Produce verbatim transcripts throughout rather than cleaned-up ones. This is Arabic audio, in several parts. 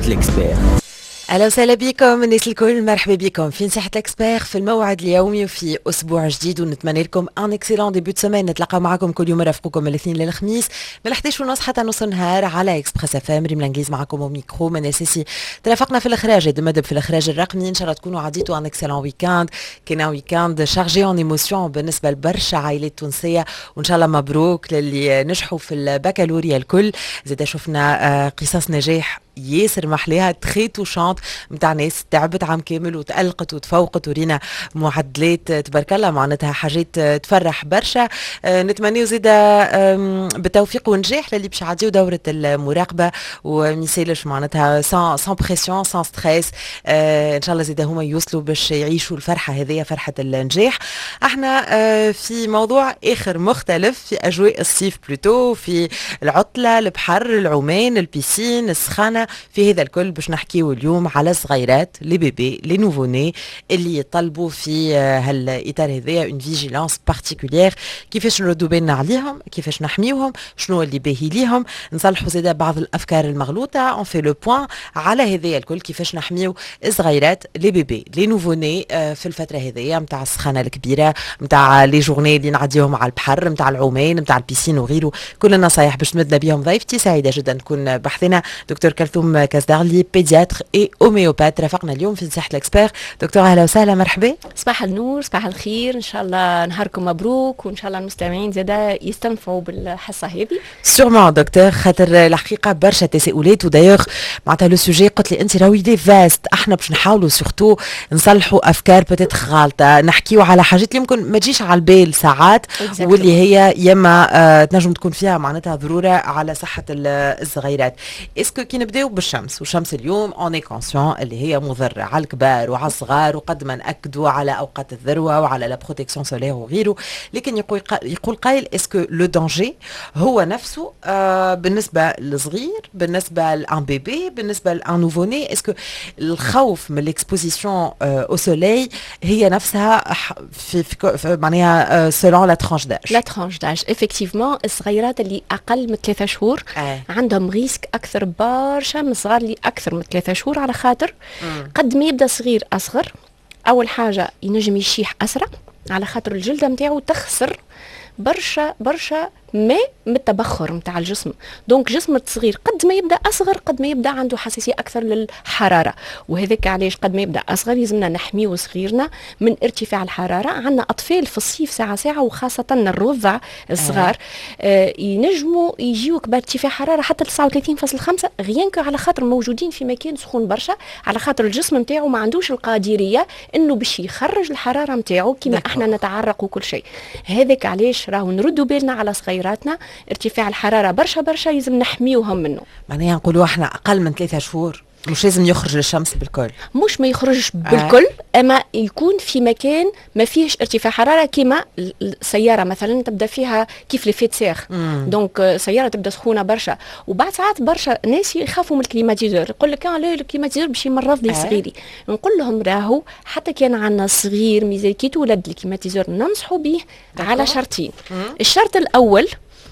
الإكسبير. اهلا وسهلا بكم الناس الكل، مرحبا بكم في نصيحة الاكسبير في الموعد اليومي وفي اسبوع جديد، ونتمنى لكم ان اكسيلون ديبيو دو سيمين. نتلاقاو معكم كل يوم، نرافقكم من الاثنين للخميس من حداش ونص حتى نص النهار على اكسبريس اف ام. ريم الانجليز معكم وميكرو من اساسي. ترافقنا في الاخراج عيد المدب في الاخراج الرقمي. ان شاء الله تكونوا عديتوا ان اكسيلون ويكاند، كان ويكاند شارجي اون ايموسيون بالنسبه لبرشا عائلات تونسيه، وان شاء الله مبروك للي نجحوا في البكالوريا الكل. زيد شفنا قصص نجاح ياسر محليها تخي توشانت نتاع ناس تعبت عام كامل وتألقت وتفوقت، ورينا معدلات تبارك الله معناتها حاجات تفرح برشا. آه نتمنى زيدا بالتوفيق ونجاح للي باش يعديو دورة المراقبة وميسالش معناتها سان سان بريسيون سان ستريس. آه ان شاء الله زيدا هما يوصلوا باش يعيشوا الفرحة هذه، فرحة النجاح. احنا آه في موضوع اخر مختلف، في اجواء الصيف بلوتو، في العطلة، البحر، العومان، البيسين، السخانة، في هذا الكل باش نحكيو اليوم على صغيرات لي بيبي لي نوفوني اللي يطلبوا في هالاطار هذايا اون فيجيلانس بارتيكولير. كيفاش نردوا بالنا عليهم، كيفاش نحميوهم، شنو اللي باهي ليهم، نصلحوا زاده بعض الافكار المغلوطه. اون في لو بوين على هذايا الكل، كيفاش نحميو الصغيرات لي بيبي لي نوفوني في الفتره هذيا نتاع السخانه الكبيره، نتاع لي جورني اللي نعديهم على البحر، نتاع العومان، نتاع البيسين وغيره. كل النصايح باش تمدنا بهم ضيفتي. سعيده جدا نكون بحثنا دكتور كلثوم كازدارلي، بيدياتر اي اوميوبات، رافقنا اليوم في نصيحة الاكسبير. دكتور اهلا وسهلا، مرحبا. صباح النور، صباح الخير، ان شاء الله نهاركم مبروك، وان شاء الله المستمعين زادا يستنفعوا بالحصه هذه. سورمون دكتور، خاطر الحقيقه برشا تساؤلات، ودايوغ معناتها لو سوجي قلت لي انت راهو يدي فاست. احنا باش نحاولوا سورتو نصلحوا افكار بتات غالطه، نحكيوا على حاجات اللي يمكن ما تجيش على البال ساعات، exactly. واللي هي يما آه تنجم تكون فيها معناتها ضروره على صحه الصغيرات. اسكو كي نبداو بالشمس، والشمس اليوم اوني كونسيون اللي هي مضره على الكبار وعلى الصغار، وقد ما ناكدوا على اوقات الذروه وعلى لا بروتيكسيون سولير وغيره، لكن يقول يقول قائل اسكو لو دانجي هو نفسه آه بالنسبه للصغير، بالنسبه لان بيبي، بالنسبه لان نوفوني؟ اسكو الخوف من الاكسبوزيسيون او سوليل هي نفسها في, في, في معناها سولون لا ترانش داج؟ لا ترانش داج افكتيفمون الصغيرات اللي اقل من ثلاثة شهور آه. عندهم ريسك اكثر برشا من الصغار اللي اكثر من ثلاثة شهور، على خاطر مم. قد ما يبدا صغير اصغر، اول حاجه ينجم يشيح اسرع على خاطر الجلده نتاعو تخسر برشا برشا ما من التبخر نتاع الجسم. دونك جسم الصغير قد ما يبدا اصغر قد ما يبدا عنده حساسيه اكثر للحراره، وهذاك علاش قد ما يبدا اصغر يلزمنا نحميو صغيرنا من ارتفاع الحراره. عندنا اطفال في الصيف ساعه ساعه، وخاصه الرضع الصغار آه ينجموا يجيوك بارتفاع حراره حتى تسعة وثلاثين فاصلة خمسة غيان على خاطر موجودين في مكان سخون برشا، على خاطر الجسم نتاعو ما عندوش القادريه انه باش يخرج الحراره نتاعو كما احنا نتعرق وكل شيء. هذاك علاش راهو نردوا بالنا على صغيراتنا، ارتفاع الحراره برشا برشا يلزم نحميوهم منه. معناها نقولوا احنا اقل من ثلاثة شهور مش لازم يخرج للشمس بالكل، مش ما يخرجش بالكل آه. اما يكون في مكان ما فيهش ارتفاع حراره، كيما السياره مثلا تبدا فيها كيف لي سير، دونك سياره تبدا سخونه برشا، وبعد ساعات برشا ناس يخافوا من الكليماتيزور، يقول لك لا الكليماتيزور باش يمرض لي صغيري. آه. نقول لهم راهو حتى كان عندنا صغير ميزال كي تولد الكليماتيزور ننصحوا به على شرطين. مم. الشرط الاول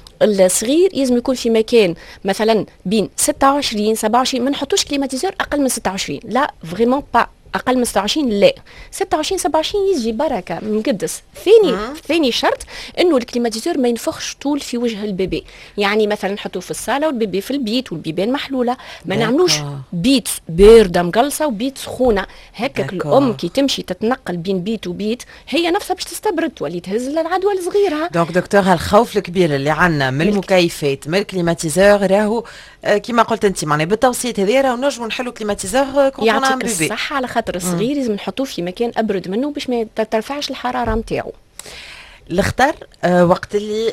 الصغير لازم يكون في مكان مثلا بين ستة وعشرين سبعة وعشرين، ما نحطوش كليماتيزور اقل من ستة وعشرين، لا فريمون با اقل من ستة وعشرين، لا ستة وعشرين سبعة وعشرين يجي بركه مقدس. ثاني ثاني شرط انه الكليماتيزور ما ينفخش طول في وجه البيبي، يعني مثلا نحطوه في الصاله والبيبي في البيت والبيبان محلوله، ما نعملوش بيت بارده مقلصه وبيت سخونه هكاك. الام كي تمشي تتنقل بين بيت وبيت هي نفسها باش تستبرد تولي تهز العدوى لصغيرها. دونك دكتور هالخوف الكبير اللي عندنا من المكيفات من الكليماتيزور راهو آه كما قلت انت معناها بالتوصيات هذه راهو نجموا نحلوا كليماتيزور كون يعطيك الصحه، على خاطر الصغير لازم نحطوه في مكان ابرد منه باش ما ترفعش الحراره نتاعو. الاخطر آه وقت اللي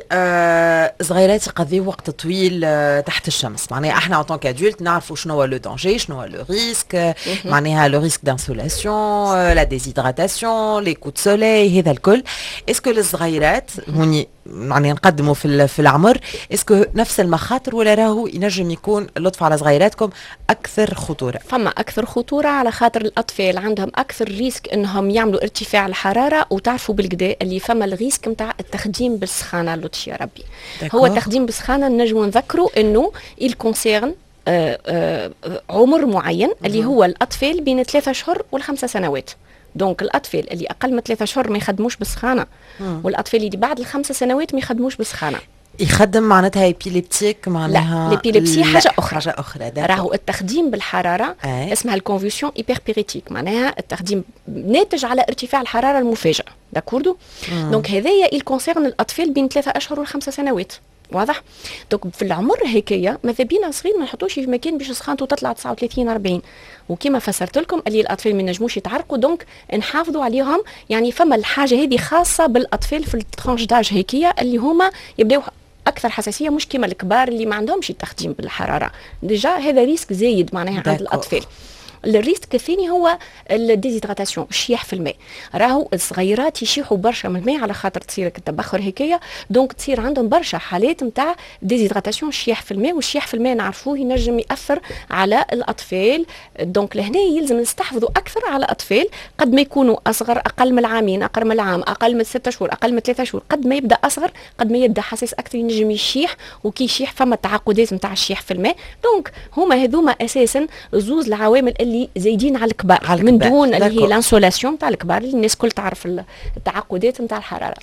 آه صغيرات يقضيو وقت طويل آه تحت الشمس، معناها احنا ان طونك ادولت نعرفوا شنو هو لو دانجي، شنو هو لو ريسك، آه معناها لو ريسك دانسولاسيون، آه لا ديزيدراتاسيون، لي كو دو سولي، هذا الكل. اسكو الصغيرات هوني معناها نقدموا في في العمر اسكو نفس المخاطر، ولا راهو ينجم يكون اللطف على صغيراتكم اكثر خطوره؟ فما اكثر خطوره على خاطر الاطفال عندهم اكثر ريسك انهم يعملوا ارتفاع الحراره، وتعرفوا بالكدا اللي فما الريسك نتاع التخديم بالسخانه. لطش يا ربي، هو التخديم بالسخانه نجموا نذكروا انه il concerne آه آه عمر معين اللي هو الاطفال بين ثلاثة اشهر والخمسه سنوات. دونك الاطفال اللي اقل من ثلاثة اشهر ما يخدموش بالسخانه، والاطفال اللي بعد الخمس سنوات ما يخدموش بالسخانه. يخدم معناتها ايبيليبتيك معناها؟ لا الابيليبسي حاجه اخرى. حاجه اخرى راهو التخديم بالحراره أي. اسمها الكونفولسيون ايبربيريتيك، معناها التخديم ناتج على ارتفاع الحراره المفاجئ. داكوردو. دونك هذايا الكونسيرن الاطفال بين ثلاثة اشهر والخمسه سنوات. واضح؟ دونك في العمر هكايا ماذا بينا صغير ما نحطوش في مكان باش سخانته تطلع تسعة وثلاثين أربعين، وكما فسرت لكم اللي الاطفال ما ينجموش يتعرقوا، دونك نحافظوا عليهم. يعني فما الحاجه هذه خاصه بالاطفال في الترانش داج هكايا اللي هما يبداو اكثر حساسيه، مش كما الكبار اللي ما عندهمش التخديم بالحراره. ديجا هذا ريسك زايد معناها عند الاطفال. الريسك الثاني هو الديزيدراتاسيون، الشياح في الماء. راهو الصغيرات يشيحوا برشا من الماء على خاطر تصير التبخر هكايا، دونك تصير عندهم برشا حالات نتاع ديزيدراتاسيون، الشياح في الماء. والشياح في الماء نعرفوه ينجم ياثر على الاطفال. دونك لهنا يلزم نستحفظوا اكثر على الاطفال قد ما يكونوا اصغر، اقل من العامين، اقل من العام، اقل من ستة شهور، اقل من ثلاثة شهور. قد ما يبدا اصغر قد ما يبدا حساس اكثر ينجم يشيح، وكي يشيح فما تعقدات نتاع الشياح في الماء. دونك هما هذوما اساسا زوز العوامل اللي زايدين على الكبار، على الكبار. من دون اللي هي لانسولاسيون تاع الكبار اللي الناس كل تعرف التعقدات نتاع الحراره.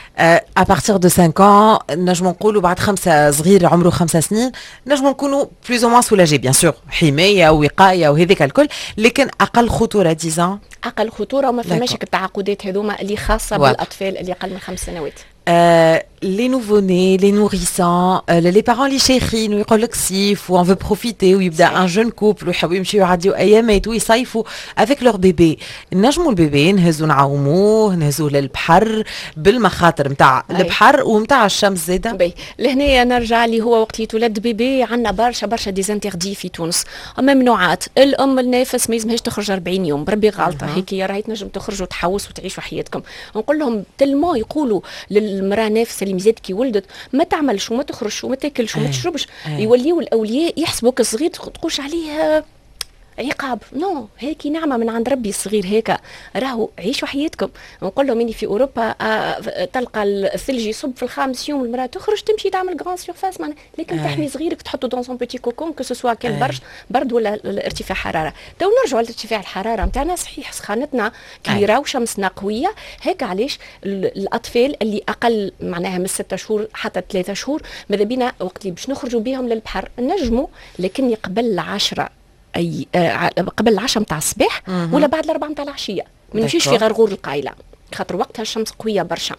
ا بارتير دو خمسة ans نجمو نقولوا بعد خمسه صغير عمره خمسة سنين نجمو نكونوا بلوز او موان سولاجي، بيان سور حمايه ووقايه وهذيك الكل، لكن اقل خطوره عشرة اقل خطوره وما فماش التعقدات هذوما اللي خاصه واضح. بالاطفال اللي اقل من خمس سنوات. Euh, les nouveau-nés, les nourrissants, euh, les parents اللي شيخين ويقول لك صيف وان فو بروفيتي ويبدا ان جون كوبل ويحبوا يمشيو يعديوا ايامات ويصيفوا افيك لور بيبي. نجموا البيبي نهزوا نعوموه نهزوه للبحر بالمخاطر نتاع البحر ونتاع الشمس زاده. بي لهنا نرجع اللي هو وقت يتولد بيبي عندنا برشا برشا ديزانتردي في تونس، ممنوعات. الام النافس ما يلزمهاش تخرج أربعين يوم، بربي غلطه هيك يا راهي تنجم تخرجوا وتحوس وتعيشوا حياتكم. نقول لهم تلمو يقولوا المراه نافسه اللي مزاد كي ولدت ما تعملش وما تخرجش وما تاكلش وما تشربش، يوليوا الاولياء يحسبوك صغير تقولش عليه عقاب. نو هيك نعمه من عند ربي الصغير هيك، راهو عيشوا حياتكم. نقول لهم اني في اوروبا آه تلقى الثلج يصب في الخامس يوم المراه تخرج تمشي تعمل غران سيرفاس، لكن تحمي صغيرك تحطه دون سون بيتي كوكون كو سوا كان برد برد ولا ارتفاع حراره. تو نرجعوا لارتفاع الحراره نتاعنا. صحيح سخانتنا كبيره وشمسنا قويه، هيك علاش الاطفال اللي اقل معناها من ستة شهور حتى ثلاثة شهور ماذا بينا وقت اللي باش نخرجوا بهم للبحر نجموا، لكن قبل العشرة اي آه قبل العشاء نتاع الصباح ولا بعد الاربعه نتاع العشيه ما نمشيش في غرغور القايله خاطر وقتها الشمس قويه برشا.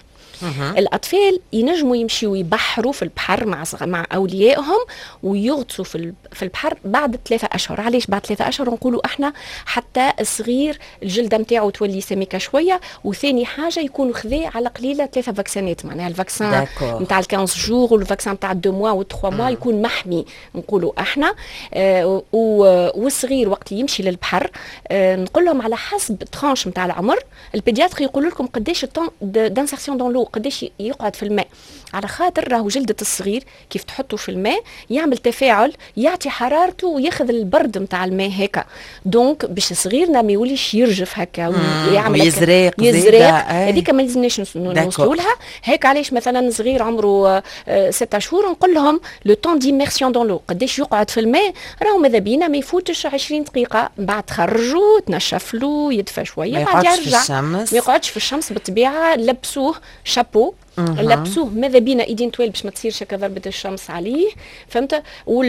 الاطفال ينجموا يمشيوا يبحروا في البحر مع مع اوليائهم ويغطسوا في في البحر بعد ثلاثة اشهر. علاش بعد ثلاثة اشهر؟ نقولوا احنا حتى الصغير الجلده نتاعو تولي سميكه شويه، وثاني حاجه يكونوا خذا على قليله ثلاثه فاكسينات، معناها الفاكسان نتاع خمسة جور والفاكسان نتاع اثنين موا و3 موا يكون محمي. نقولوا احنا آه والصغير وقت يمشي للبحر آه نقول لهم على حسب ترانش نتاع العمر. البيدياتر يقولوا لكم قداش الطون دانسيرسيون دون لو، قداش يقعد في الماء، على خاطر راهو جلدة الصغير كيف تحطه في الماء يعمل تفاعل يعطي حرارته وياخذ البرد نتاع الماء هكا. دونك باش صغيرنا ما يوليش يرجف هكا ويعمل يزرق يزرق هذيك ما لازمناش نوصلوا لها هيك. علاش مثلا صغير عمره ستة شهور نقول لهم لو طون ديميرسيون دون لو قداش يقعد في الماء، راهو ماذا بينا ما يفوتش عشرين دقيقة، بعد تخرجوا تنشف له يدفى شوية بعد يرجع. ما يقعدش في الشمس بالطبيعة. لبسوه شابو لبسوه ماذا بينا ايدين طويل باش ما تصيرش هكا ضربة الشمس عليه، فهمت؟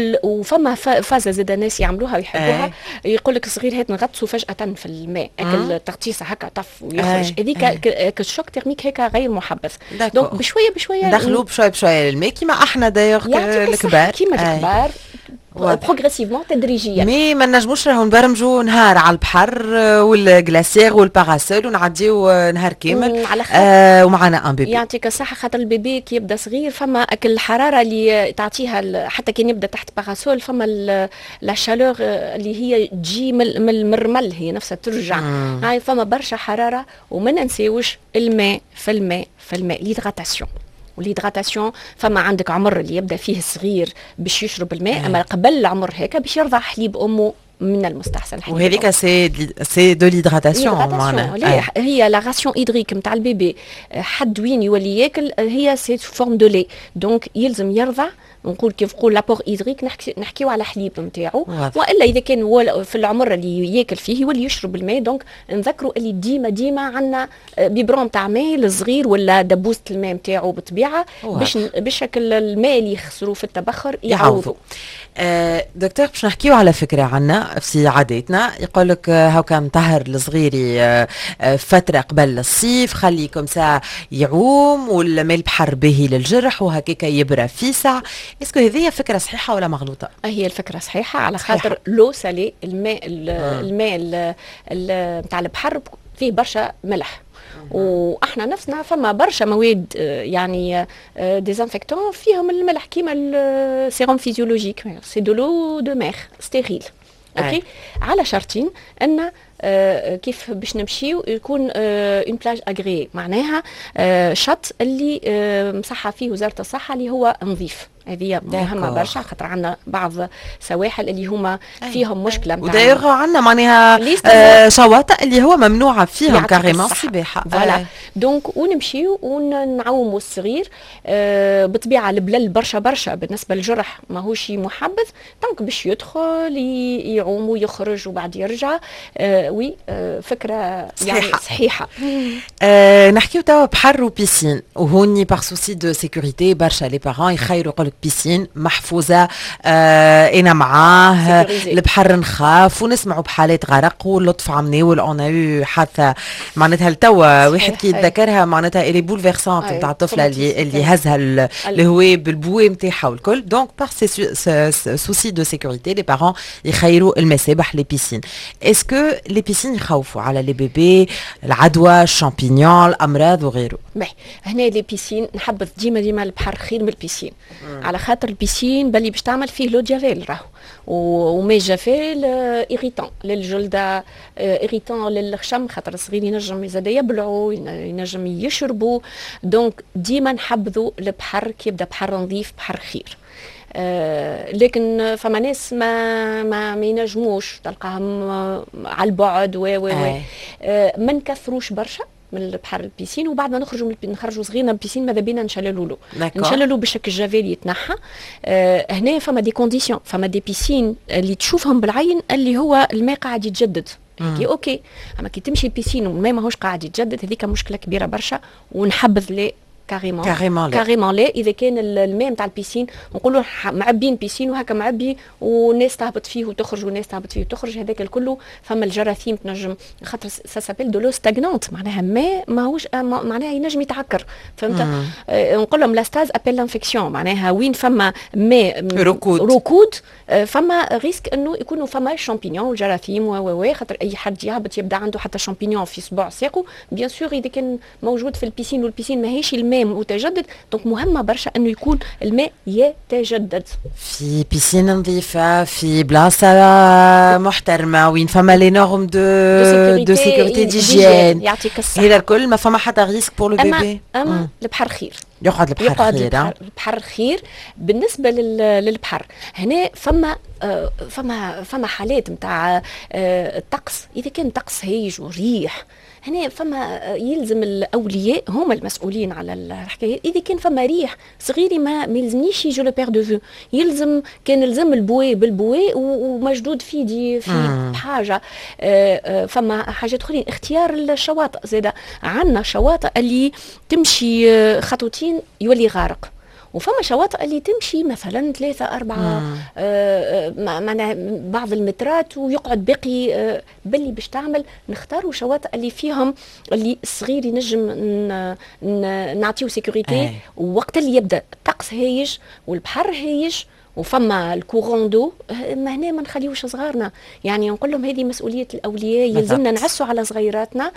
وفما فازة زاد ناس يعملوها ويحبوها يقول لك الصغير هات نغطسوا فجأة في الماء اكل تغطيسه هكا طف ويخرج، هذيك كالشوك تيرميك هيك غير محبذ. دونك بشويه بشويه دخلوا بشويه بشويه للماء كيما احنا دايوغ الكبار كيما الكبار بروغريسيفمون تدريجيا. مي ما نجموش راهو نبرمجوا نهار على البحر والجلاسير والباراسول ونعديو نهار كامل آه ومعنا ان بيبي. يعطيك الصحه خاطر البيبي كي يبدا صغير فما اكل الحراره اللي تعطيها حتى كي يبدا تحت باراسول فما لا شالور اللي هي تجي من المرمل هي نفسها ترجع. هاي فما برشا حراره وما ننساوش الماء في الماء في الماء ليدغاتاسيون. والهيدراتاسيون فما عندك عمر اللي يبدا فيه الصغير باش يشرب الماء، اما قبل العمر هيك باش يرضع حليب امه من المستحسن. وهذيك سي سي دو ليدغاتاسيون معناها هي لا راسيون هيدريك نتاع البيبي حد وين يولي ياكل هي سي فورم دو لي دونك يلزم يرضع. نقول كيف نقول لابور هيدريك نحكي نحكيو على حليب نتاعو والا اذا كان في العمر اللي ياكل فيه يولي يشرب الماء. دونك نذكروا اللي ديما ديما عندنا بيبرون تاع ماء الصغير ولا دبوسه الماء نتاعو بالطبيعه باش بشكل الماء اللي يخسروا في التبخر يعوضوا. آه دكتور باش نحكيو على فكره عنا في عاداتنا يقول لك هاو كان طهر الصغيري آه فتره قبل الصيف خلي كم ساعه يعوم والماء البحر باهي للجرح وهكاك يبرى فيسع. اسكو هذه فكره صحيحه ولا مغلوطه؟ هي الفكره صحيحه على خاطر لو سالي الماء الماء نتاع البحر فيه برشا ملح واحنا نفسنا فما برشا مواد يعني ديزانفيكتون فيهم الملح كيما السيروم فيزيولوجيك سي دو لو دو مير ستيريل. اوكي على شرطين ان آه كيف باش نمشيو يكون آه اون بلاج اغري معناها آه شط اللي آه مصحه فيه وزاره الصحه اللي هو نظيف. هذه مهمه برشا خاطر عندنا بعض سواحل اللي هما فيهم مشكله نتاع وداير عندنا معناها آه شواطئ اللي هو ممنوعه فيهم كاريمون السباحه. فوالا دونك ونمشيو ونعوموا الصغير آه بطبيعه البلل برشا برشا بالنسبه للجرح ماهوش محبذ دونك باش يدخل يعوم ويخرج وبعد يرجع. آه وي آه فكره يعني صحيحه, صحيحه. آه نحكيو توا بحر وبيسين وهوني بار سوسي دو سيكوريتي برشا لي بارون يخيروا يقولك بيسين محفوظه آه انا معاه البحر نخاف ونسمعوا بحالات غرق واللطف عمناول اون او حادثه معناتها لتوا واحد كي يتذكرها معناتها الي بولفيرسونت نتاع الطفله اللي اللي هزها الهواء بالبوي نتاعها والكل. دونك بار سوسي دو سيكوريتي لي بارون يخيروا المسابح لي بيسين. اسكو لي بيسين يخوفوا على لي بيبي العدوى الشامبينيون الامراض وغيره؟ باهي هنا لي بيسين نحبذ ديما ديما البحر خير من البيسين على خاطر البيسين باللي باش تعمل فيه لو جافيل راهو ومي جافيل ايريتون للجلده ايريتون للخشم خاطر الصغير ينجم يزاد يبلعوا ينجم يشربوا. دونك ديما نحبذوا البحر كي يبدا بحر نظيف بحر خير. آه لكن فما ناس ما ما ما ينجموش تلقاهم على البعد و و و آه ما نكثروش برشا من البحر البيسين وبعد ما نخرجوا نخرجوا صغيرنا البيسين ماذا بينا نشللوا له نشللوا بشكل جافيل يتنحى. آه هنا فما دي كونديسيون فما دي بيسين اللي تشوفهم بالعين اللي هو الماء قاعد يتجدد هيك اوكي. اما كي تمشي البيسين والماء ماهوش قاعد يتجدد هذيك مشكله كبيره برشا ونحبذ لي كاريمون كاريمون كاريمون لا اذا كان الماء نتاع البيسين نقولوا معبين بيسين وهكا معبي والناس تهبط فيه وتخرج والناس تهبط فيه وتخرج هذاك الكل فما الجراثيم تنجم خاطر سا سابيل دو لو ستاغنونت معناها ماء ماهوش معناها ينجم يتعكر فهمت. آه نقول لهم لاستاز ابل لانفيكسيون معناها وين فما ماء ركود ركود آه فما ريسك انه يكونوا فما شامبينيون والجراثيم و و خاطر اي حد يهبط يبدا عنده حتى شامبينيون في صباع ساقه بيان سور اذا كان موجود في البيسين والبيسين ماهيش الماء متجدد دونك مهمه برشا انه يكون الماء يتجدد في بيسين نظيفه في بلاصه محترمه وين فما لي نورم دو دو سيكوريتي ديجين يعطيك الصحه. هذا الكل ما فما حتى ريسك بور لو بيبي. اما البحر خير يقعد البحر يقعد خير البحر, البحر خير بالنسبه للبحر. هنا فما آه فما فما حالات نتاع آه الطقس اذا كان طقس هيج وريح هنا فما يلزم الاولياء هما المسؤولين على الحكايه. اذا كان فما ريح صغيري ما ما يلزمنيش يجي لو بير دو فو يلزم كان يلزم البوي بالبوي ومجدود في دي في حاجه. فما حاجات اخرين اختيار الشواطئ زاده عندنا شواطئ اللي تمشي خطوتين يولي غارق وفما شواطئ اللي تمشي مثلا ثلاثة أربعة آه معناها بعض المترات ويقعد باقي آه باللي باش تعمل نختاروا شواطئ اللي فيهم اللي الصغير ينجم نعطيو سيكوريتي ووقت اللي يبدا الطقس هايج والبحر هايج وفما الكورون دو ما هنا ما نخليوش صغارنا يعني نقول لهم هذه مسؤوليه الاولياء يلزمنا نعسوا على صغيراتنا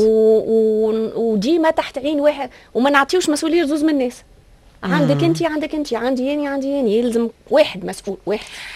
وديما تحت عين واحد وما نعطيوش مسؤوليه زوز من الناس. عندك انت عندك انت عندي ياني عندي ياني يلزم واحد مسؤول واحد.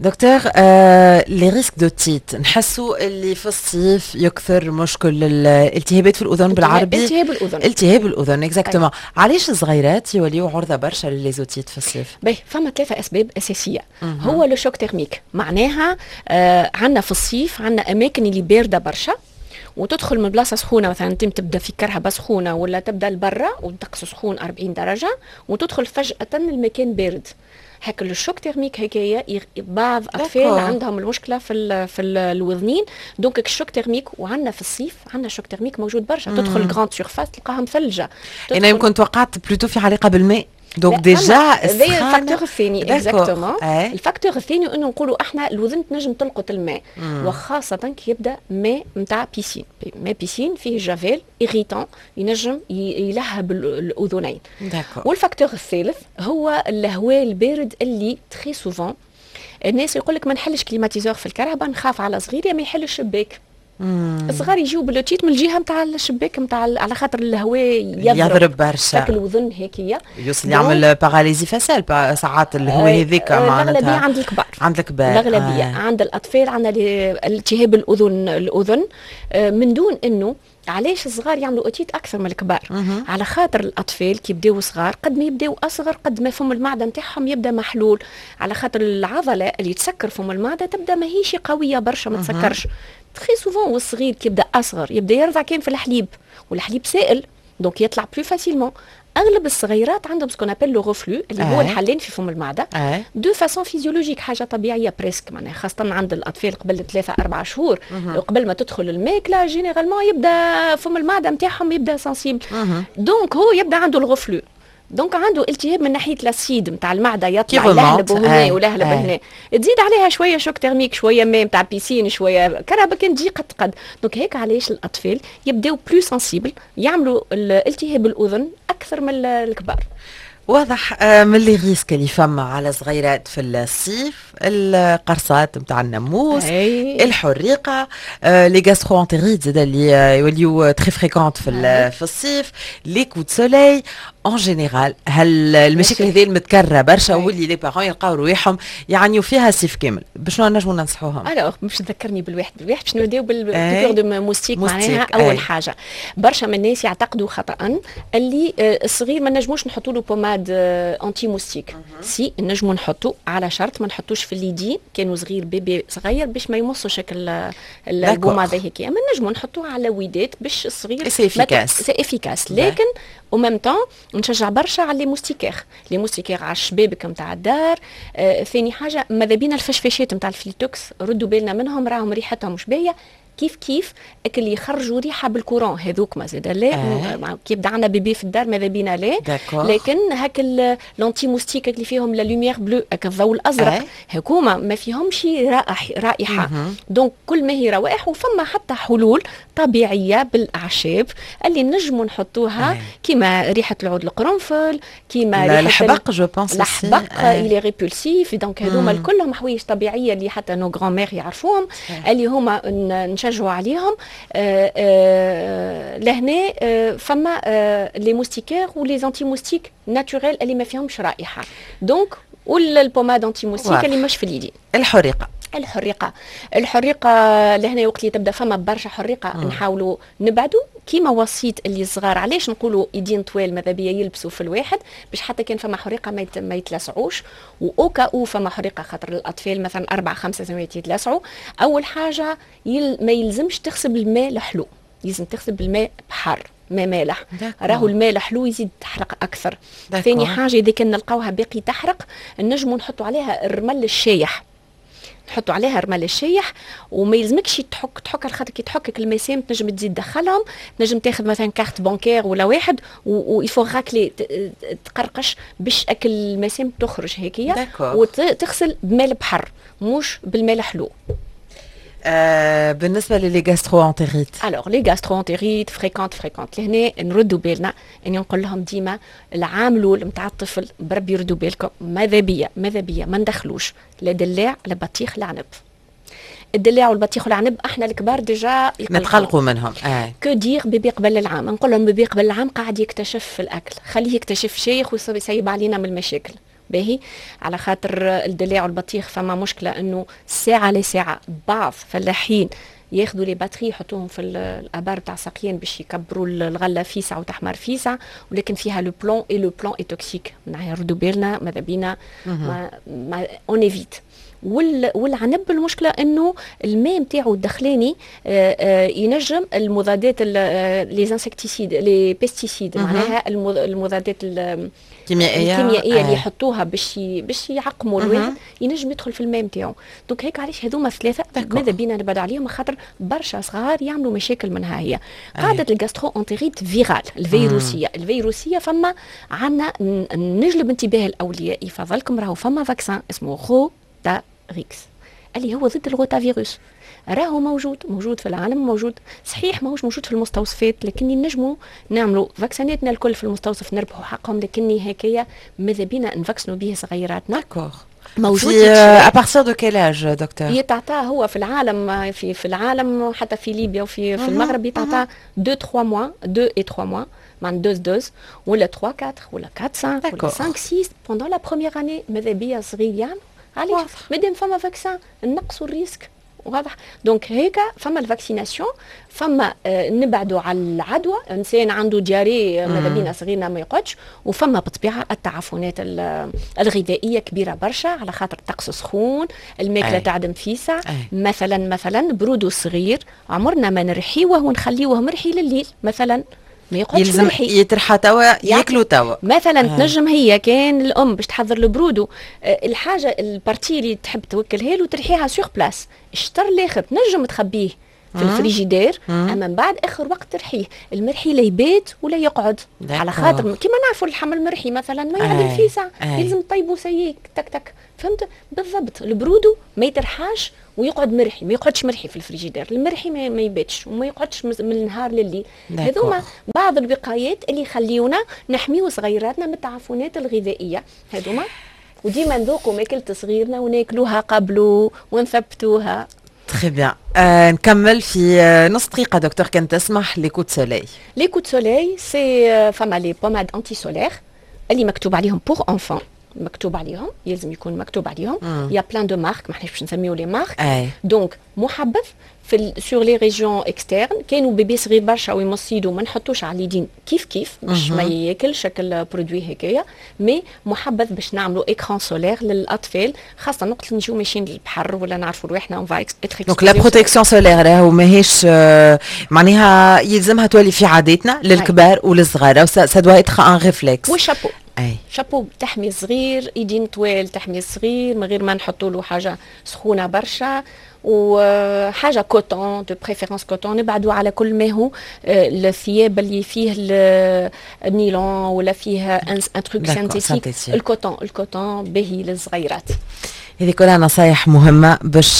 دكتور، آه لي ريسك دو تيت نحسوا اللي في الصيف يكثر مشكل الالتهابات في الاذن بالعربي. التهاب الاذن التهاب الاذن اكزاكتومون. علاش الصغيرات يوليو عرضه برشا لليزوتيت في الصيف؟ باهي فما ثلاثه اسباب اساسيه. هو لو شوك تيرميك، معناها آه عندنا في الصيف عندنا اماكن اللي بارده برشا وتدخل من بلاصه سخونه، مثلا انت تبدا في كرهبه سخونه ولا تبدا لبرا والطقس سخون أربعين درجه وتدخل فجاه المكان بارد. هكا الشوك تيرميك هكايا بعض اطفال عندهم المشكله في ال في ال الوذنين. دونك الشوك تيرميك، وعندنا في الصيف عندنا شوك تيرميك موجود برشا. مم. تدخل جراند سيرفاس تلقاها مثلجه. انا يمكن توقعت بلوتو في علاقه بالماء. دونك ديجا هذا الفاكتور الثاني اكزاكتومون. الفاكتور الثاني انه نقولوا احنا الوذن تنجم تلقط الماء، وخاصه كي يبدا ماء نتاع بيسين. ماء بيسين فيه جافيل إيريتون ينجم يلهب الاذنين. والفاكتور الثالث هو الهواء البارد اللي تري سوفون الناس يقول لك ما نحلش كليماتيزور في الكرهبه، نخاف على صغيري ما يحل الشباك. الصغار يجيو بالوتيت من الجهه نتاع الشباك نتاع على خاطر الهواء يضرب, يضرب برشا شكل الوذن هيكيه يوصل يعمل باراليزي فاسال ساعات الهواء هذيك. معناتها الاغلبيه عند الكبار عند الكبار الاغلبيه آه. عند الاطفال عندنا التهاب الاذن الاذن من دون انه. علاش الصغار يعملوا اوتيت اكثر من الكبار؟ مه. على خاطر الاطفال كي يبداو صغار قد ما يبداو اصغر قد ما فم المعده نتاعهم يبدا محلول، على خاطر العضله اللي تسكر فم المعده تبدا ماهيش قويه برشا ما تسكرش. تري سوفون والصغير كي يبدا اصغر يبدا يرضع كان في الحليب والحليب سائل دونك يطلع بلو فاسيلمون. اغلب الصغيرات عندهم سكون ابل لو غفلو اللي هو الحلين في فم المعده دو فاسون فيزيولوجيك، حاجه طبيعيه بريسك معناها، خاصه عند الاطفال قبل ثلاثة أربعة شهور قبل ما تدخل الماكله جينيرالمون يبدا فم المعده نتاعهم يبدا سنسيبل. دونك هو يبدا عنده الغفلو، دونك عنده التهاب من ناحيه الاسيد نتاع المعده يطلع يلهلب هنا ولهلب هنا. تزيد عليها شويه شوك تيرميك، شويه ماء نتاع بيسين، شويه كرهبه كان تجي قد قد. دونك هيك علاش الاطفال يبداو بلو سنسيبل يعملوا التهاب الاذن اكثر من الكبار. واضح من اللي ريسك اللي فما على صغيرات في الصيف القرصات نتاع الناموس، أي. الحريقه، آه لي غاسترونتيريت زاد اللي يوليو تري فريكونت في في الصيف، لي كو سولي اون جينيرال. هل المشاكل هذه المتكرره برشا واللي لي بارون يلقاو رواحهم يعني فيها صيف كامل بشنو نجموا ننصحوهم؟ الوغ باش تذكرني بالواحد بالواحد باش نبداو بالبيكور دو موستيك. معناها اول أي. حاجه برشا من الناس يعتقدوا خطا اللي الصغير ما نجموش نحطوا له بوماد انتي موستيك. سي نجموا نحطوا على شرط ما نحطوش في اليدين كانوا صغير بيبي صغير باش ما يمصوا شكل البوماد هيك، ما نجموا نحطوها على ودات باش الصغير سي افيكاس سي افيكاس. لكن او ميم طون نشجع برشا على لي موستيكير لي موستيكير على الشبابك نتاع الدار. آه ثاني حاجه ماذا بينا الفشفاشات نتاع الفليتوكس ردوا بالنا منهم، راهم ريحتهم مش باهيه كيف كيف اللي يخرجوا ريحه بالكورون هذوك ما زاد لا. آه. كي يبدا عندنا بيبي في الدار ماذا بينا لا، لكن هاك لونتي موستيك اللي فيهم لا لوميير بلو هاك الضوء الازرق آه. هكوما ما فيهمش رائح رائحه. دونك كل ما هي روائح، وفما حتى حلول طبيعيه بالاعشاب اللي نجموا نحطوها آه. كيما ريحه العود القرنفل، كيما ريحه الحبق جو بونس الحبق اللي ريبولسيف. دونك هذوما كلهم حوايج طبيعيه اللي حتى نو غران مير يعرفوهم آه. اللي هما نشجعوا عليهم. آه آه لهنا آه فما آه لي موستيكير ولي زانتي موستيك ناتوريل اللي ما فيهمش رائحه. دونك والبوماد انتي موستيك اللي مش في اليدين. الحريقه الحريقه الحريقه لهنا وقت اللي تبدا فما برشا حريقه م. نحاولوا نبعدوا كيما وسيط اللي صغار. علاش نقولوا ايدين طوال ماذا بيا يلبسوا في الواحد باش حتى كان فما حريقه ما, يت... ما يتلسعوش. واوكا او فما حريقه خاطر الاطفال مثلا اربع خمسة سنوات يتلسعوا. اول حاجه يل... ما يلزمش تغسل بالماء الحلو، لازم تغسل بالماء بحر ما مالح. راهو الماء الحلو يزيد تحرق اكثر. ثاني حاجه اذا كان نلقاوها باقي تحرق نجموا نحطوا عليها الرمل الشايح، نحطوا عليها رمال الشايح. وما يلزمكش تحك تحك على خاطر كي تحكك المسام تنجم تزيد تدخلهم. تنجم تاخذ مثلا كارت بانكير ولا واحد ويفو غاكلي تقرقش باش اكل المسام تخرج هيكيه، وتغسل بماء بحر مش بالماء الحلو. آه بالنسبه للي غاسترونتيريت، الوغ لي غاسترونتيريت فريكونت فريكونت لهنا نردوا بالنا اني نقول لهم ديما العام الاول نتاع الطفل بربي يردوا بالكم ماذا بيا ماذا بيا ما ندخلوش لا دلاع لا بطيخ لا عنب. الدلاع والبطيخ والعنب احنا الكبار ديجا نتقلقوا منهم. اه كو دير بيبي قبل العام نقول لهم بيبي قبل العام قاعد يكتشف في الاكل، خليه يكتشف شيخ ويسيب علينا من المشاكل. باهي على خاطر الدلاع والبطيخ فما مشكله انه ساعه لساعه بعض فلاحين ياخذوا لي باتري يحطوهم في الابار تاع ساقيين باش يكبروا الغله فيسع وتحمر فيسع، ولكن فيها لو بلون اي لو بلون اي توكسيك، معناها ردوا بالنا ماذا بينا ما ما اون ايفيت. والعنب المشكله انه الماء نتاعو الدخلاني ينجم المضادات لي انسكتيسيد لي بيستيسيد، معناها المضادات الكيميائيه الكيميائيه اللي يحطوها باش باش يعقموا الواحد ينجم يدخل في الماء نتاعو. دونك هيك علاش هذوما ثلاثه ماذا بينا نبعد عليهم خاطر برشا صغار يعملوا مشاكل منها. هي قاعده الجاسترو انتريت فيرال الفيروسيه. الفيروسيه فما عندنا نجلب انتباه الاولياء يفضلكم راهو فما فاكسان اسمه غو تا ريكس اللي هو ضد الغوتا فيروس، راهو موجود موجود في العالم، موجود صحيح ماهوش موجود في المستوصفات، لكن نجموا نعملوا فاكسيناتنا الكل في المستوصف نربحوا حقهم، لكن هكايا ماذا بينا نفاكسنوا به صغيراتنا. داكور. موجود ا بارتير دو كيل اج دكتور؟ يتعطى هو في العالم في في العالم حتى في ليبيا وفي في المغرب يتعطى اثنين ثلاثة موا اثنين et ثلاثة موا مع دوز دوز ولا ثلاثة أربعة ولا أربعة خمسة ولا خمسة ستة pendant la première année. ماذا بيا صغير يعني علاش مادام فما فاكسان نقصوا الريسك واضح. دونك هيك فما الفاكسيناسيون، فما آه نبعدوا على العدوى، انسان عنده دياري ماذا بينا صغيرنا ما يقعدش، وفما بالطبيعه التعفنات الغذائيه كبيره برشا على خاطر الطقس سخون، الماكله تعدم فيسع. مثلا مثلا برودو صغير عمرنا ما نرحيوه ونخليوه مرحي لليل مثلا، ما يقعدش يلزم مرحي يترحى توا ياكلوا توا مثلا. آه. تنجم هي كان الام باش تحضر البرودو آه الحاجه البارتي اللي تحب توكلها له ترحيها سور بلاس، الشطر الاخر تنجم تخبيه في الفريجيدير، اما من بعد اخر وقت ترحيه. المرحي لا يبات ولا يقعد داكو. على خاطر كيما نعرفوا اللحم المرحي مثلا ما يعدل فيسع، يلزم طيبو سيك تك تك، فهمت بالضبط. البرودو ما يترحاش ويقعد مرحي، ما يقعدش مرحي في الفريجيدير، المرحي ما, ما يباتش وما يقعدش من النهار لليل. هذوما بعض الوقايات اللي يخليونا نحميو صغيراتنا من التعفنات الغذائيه هذوما، وديما نذوقوا ماكلة صغيرنا وناكلوها قبله ونثبتوها. تري بيان. آه نكمل في آه نص دقيقة دكتور كان تسمح. لي كوت سوليي لي كوت سوليي سي فما لي بوماد انتي سولير اللي مكتوب عليهم بور انفون، مكتوب عليهم يلزم يكون مكتوب عليهم. يا بلان دو مارك ما احناش باش نسميو لي مارك. دونك محبذ في سور لي ريجيون اكسترن. كانوا بيبي صغير برشا ويمص يدو ما نحطوش على اليدين كيف كيف باش ما ياكلش شكل برودوي هكايا، مي محبذ باش نعملوا اكران سولير للاطفال، خاصه وقت اللي نجيو ماشيين للبحر ولا نعرفوا رواحنا اون فا اتريك. دونك لا بروتيكسيون سولير راهو ماهيش معناها يلزمها تولي في عاداتنا للكبار وللصغار، سا دوا اتر ان ريفلكس. والشابو اي شابو تحمي الصغير، ايدين طوال تحمي الصغير من غير ما نحطوا له حاجه سخونه برشا، وحاجه كوتون دو بريفيرونس كوتون. نبعدوا على كل ما هو الثياب اللي فيه النيلون ولا فيه ان تروك سانتيتيك. الكوتون الكوتون باهي للصغيرات. هذه كلها نصايح مهمة باش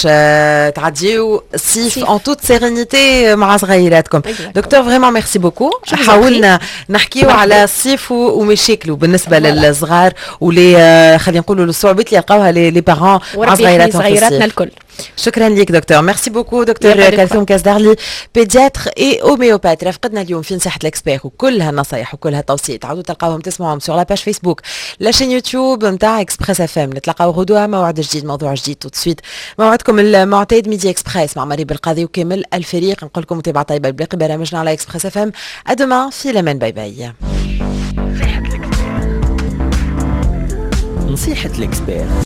تعديو الصيف ان توت سيرينيتي مع صغيراتكم. دكتور فريمون ميرسي بوكو. حاولنا نحكيو على الصيف ومشاكله بالنسبة للصغار ولي خلينا نقولوا الصعوبات اللي يلقاوها لي بارون مع صغيراتهم في صغيراتنا الكل. شكرا لك دكتور. ميرسي بوكو دكتور كلثوم كازدارلي بيدياتر اي اوميوبات رافقتنا اليوم في نصيحة الاكسبير، وكل هالنصايح وكل هالتوصيات تعودوا تلقاوهم تسمعوهم سور لا باج فيسبوك لاشين يوتيوب نتاع اكسبريس اف ام. نتلاقاو غدوة موعد جديد موضوع جديد تو سويت. موعدكم المعتاد ميدي اكسبريس مع مريم بالقاضي وكامل الفريق. نقول لكم متابعة طيبة بباقي برامجنا على اكسبريس اف ام. ادما في الامان. باي باي. نصيحة الاكسبير.